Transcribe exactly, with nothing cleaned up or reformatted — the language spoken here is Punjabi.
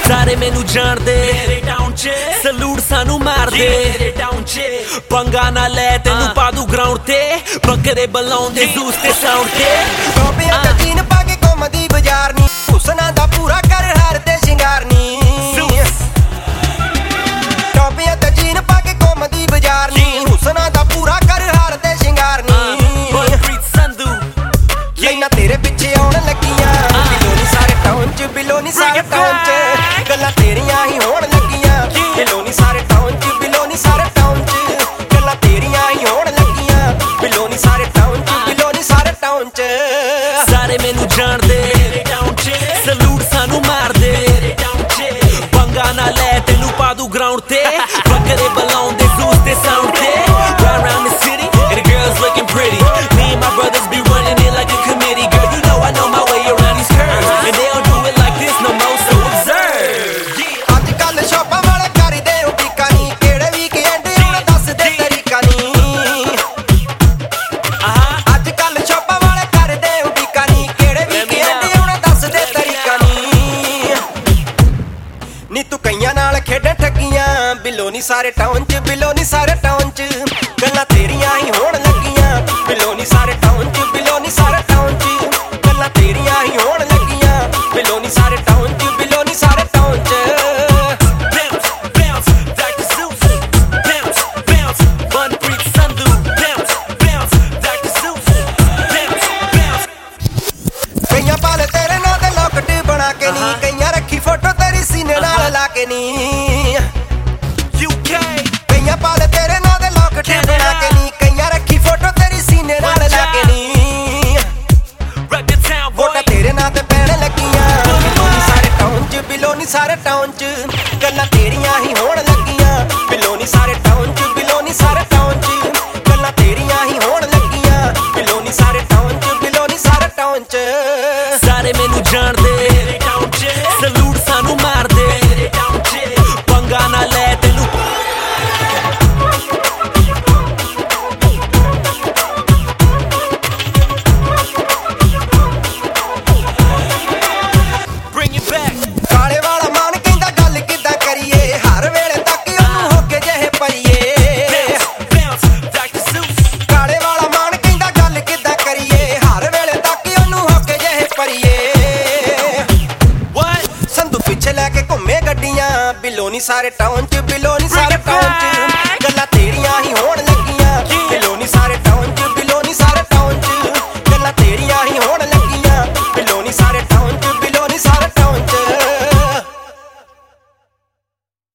ਸਾਰੇ ਮੈਨੂੰ ਜਾਣਦੇ ਮੇਰੇ ਟਾਊਨ 'ਚ ਸਲੂਟ ਸਾਨੂੰ ਮਾਰਦੇ ਮੇਰੇ ਟਾਊਨ 'ਚ ਪੰਗਾ ਨਾ ਲੈ ਤੈਨੂੰ ਪਾ ਦੂ ਗਰਾਊਂਡ ਤੇ ਬੱਕਰੇ ਬਲਾਉਂਦੇ ਜ਼ੂਸ ਤੇ ਸਾਊਂਡ ਤੇ ਟੋਪੀਆਂ ਤੇ ਜੀਨ ਪਾ ਕੇ ਘੁੰਮਦੀ ਬਾਜ਼ਾਰ ਨੀ ਹੁਸਨਾ ਦਾ ਪੂਰਾ ਕਰ ਹਾਰ ਤੇ ਸ਼ਿੰਗਾਰ ਨੀ ਟੋਪੀਆਂ ਤੇ ਜੀਨ ਪਾ ਕੇ ਘੁੰਮਦੀ ਬਾਜ਼ਾਰ ਨੀ ਹੁਸਨਾ ਦਾ ਪੂਰਾ ਕਰ ਹਾਰ ਤੇ ਸ਼ਿੰਗਾਰ ਨੀ ਮਨਪ੍ਰੀਤ ਸੰਧੂ ਲੈਣਾ ਤੇਰੇ ਪਿੱਛੇ ਆਉਣ ਲੱਗੀਆਂ ਬਿਲੋ ਨੀ ਸਾਰੇ ਟਾਊਨ 'ਚ ਬਿਲੋ ਨੀ ਸਾਰੇ ਟਾਊਨ 'ਚ ਗੱਲਾਂ ਤੇਰੀਆਂ ਹੀ ਹੋਣ ਲੱਗੀਆਂ ਬਿਲੋ ਨੀ ਸਾਰੇ ਟਾਊਨ 'ਚ ਬਿਲੋ ਨੀ ਸਾਰੇ ਟਾਊਨ 'ਚ ਗੱਲਾਂ ਤੇਰੀਆਂ ਹੀ ਹੋਣ ਲੱਗੀਆਂ ਬਿਲੋ ਨੀ ਸਾਰੇ ਟਾਊਨ 'ਚ ਬਿਲੋ ਨੀ ਸਾਰੇ ਟਾਊਨ 'ਚ ਸਾਰੇ ਮੈਨੂੰ ਜਾਣਦੇ ਮੇਰੇ ਟਾਊਨ 'ਚ ਸਲੂਟ ਸਾਨੂੰ ਮਾਰਦੇ ਮੇਰੇ ਟਾਊਨ 'ਚ ਪੰਗਾ ਨਾ ਲੈ ਤੈਨੂੰ ਪਾ ਦੂ ਗਰਾਊਂਡ ਤੇ ਬੱਕਰੇ ਬਲਾਉਂਦੇ ਜ਼ੂਸ ਤੇ ਸਾਊਂਡ ਤੇ Ride around the city and the girls looking pretty Me and my brothers be running it like a committee Girl, you know I know my way around these curves And they don't do it like this no more, so observe yeah. ਅੱਜ ਕੱਲ ਸ਼ੋਪਾਂ ਵਾਲੇ ਕਰਦੇ ਹੋ ਟਿਕਾ ਨੀ ਕਿਹੜੇ ਵੀ ਕਹਿੰਦੇ ਹੁਣ ਦੱਸ ਦੇ ਤਰੀਕਾ ਨੀ ਅੱਜ ਕੱਲ ਸ਼ੋਪਾਂ ਵਾਲੇ ਕਰਦੇ ਹੋ ਟਿਕਾ ਨੀ ਕਿਹੜੇ ਵੀ ਕਹਿੰਦੇ ਹੁਣ ਦੱਸ ਦੇ ਤਰੀਕਾ ਨੀ ਨੀ ਤੂੰ ਕਈਆਂ ਨਾਲ ਖੇਡਾਂ ਠੱਗੀਆਂ ਬਿਲੋ ਨੀ ਸਾਰੇ ਟਾਊਨ 'ਚ ਬਿਲੋ ਨੀ ਸਾਰੇ ਟਾਊਨ 'ਚ ਗੱਲਾਂ ਤੇਰੀਆਂ ਹੀ ਹੋਣ ਲੱਗੀਆਂ ਬਿਲੋ ਨੀ ਸਾਰੇ ਟਾਊਨ 'ਚ ਬਿਲੋ ਨੀ ਸਾਰੇ ਟਾਊਨ 'ਚ ਗੱਲਾਂ ਤੇਰੀਆਂ ਹੀ ਹੋਣ ਲੱਗੀਆਂ ਬਿਲੋ ਨੀ ਸਾਰੇ ਟਾਊਨ 'ਚ ਬਿਲੋ ਨੀ ਸਾਰੇ ਟਾਊਨ 'ਚ Bounce, bounce, Doctor Zeus Bounce, bounce, Manpreet Sandhu Bounce, bounce, Doctor Zeus Bounce, bounce ਕਈਆਂ ਪਾਲੇ ਤੇਰੇ ਨਾਂ ਦੇ ਲੋਕਟ ਬਣਾ ਕੇ ਨੀ ਕਈਆਂ ਰੱਖੀ ਫੋਟੋ ਤੇਰੀ ਸੀਨੇ ਨਾਲ ਲਾ ਕੇ ਨੀ U K ਕਈਆਂ ਪਾਲੇ ਤੇਰੇ ਨਾਂ ਦੇ ਲੋਕਟ ਬਣਾ ਕੇ ਨੀ ਕਈਆਂ ਰੱਖੀ ਫੋਟੋ ਤੇਰੀ ਸੀਨੇ ਨਾਲ ਲਾ ਕੇ ਨੀ Rep your town, boy ਵੋਟਾਂ ਤੇਰੇ ਨਾਂ ਤੇ ਪੈਣ ਲੱਗੀਆਂ ਬਿਲੋ ਨੀ ਸਾਰੇ ਟਾਊਨ 'ਚ ਬਿਲੋ ਨੀ ਸਾਰੇ ਟਾਊਨ 'ਚ ਗੱਲਾਂ ਤੇਰੀਆਂ ਹੀ ਹੋਣ ਲੱਗੀਆਂ ਬਿਲੋ ਨੀ ਸਾਰੇ ਟਾਊਨ 'ਚ ਬਿਲੋ ਨੀ ਸਾਰੇ ਟਾਊਨ 'ਚ ਗੱਲਾਂ ਤੇਰੀਆਂ ਹੀ ਹੋਣ ਲੱਗੀਆਂ ਬਿਲੋ ਨੀ ਸਾਰੇ ਟਾਊਨ 'ਚ ਬਿਲੋ ਨੀ ਸਾਰੇ ਟਾਊਨ 'ਚ ਸਾਰੇ ਮੈਨੂੰ ਜਾਣਦੇ ਮੇਰੇ ਟਾਊਨ 'ਚ ਸਲੂਟ ਸਾਨੂੰ ਮਾਰਦੇ ਮੇਰੇ ਟਾਊਨ 'ਚ ਪੰਗਾ ਨਾ ਲੈ ਤੈਨੂੰ Bring it back ਕਾਲੇ ਵਾਲਾ ਮਨ ਕਹਿੰਦਾ ਗੱਲ ਕਿੱਦਾਂ ਕਰੀਏ ਹਰ ਵੇਲੇ ਤੱਕ ਉਹਨੂੰ ਹੋ ਕੇ ਜਿਹੇ ਪਈਏ Bounce, Doctor Zeus ਕਾਲੇ ਵਾਲਾ ਮਨ ਕਹਿੰਦਾ ਗੱਲ ਕਿੱਦਾਂ ਕਰੀਏ ਹਰ ਵੇਲੇ ਤੱਕ ਉਹਨੂੰ ਹੋ ਕੇ ਜਿਹੇ ਪਈਏ What? ਸੰਧੂ ਪਿੱਛੇ ਲੈ ਕੇ ਘੁੰਮੇ ਗੱਡੀਆਂ ਬਿਲੋ ਨੀ ਸਾਰੇ ਟਾਊਨ 'ਚ ਬਿਲੋ ਨੀ ਸਾਰੇ ਟਾਊਨ 'ਚ ਗੱਲਾਂ ਤੇਰੀਆਂ ਹੀ ਹੋਣ ਲੱਗੀਆਂ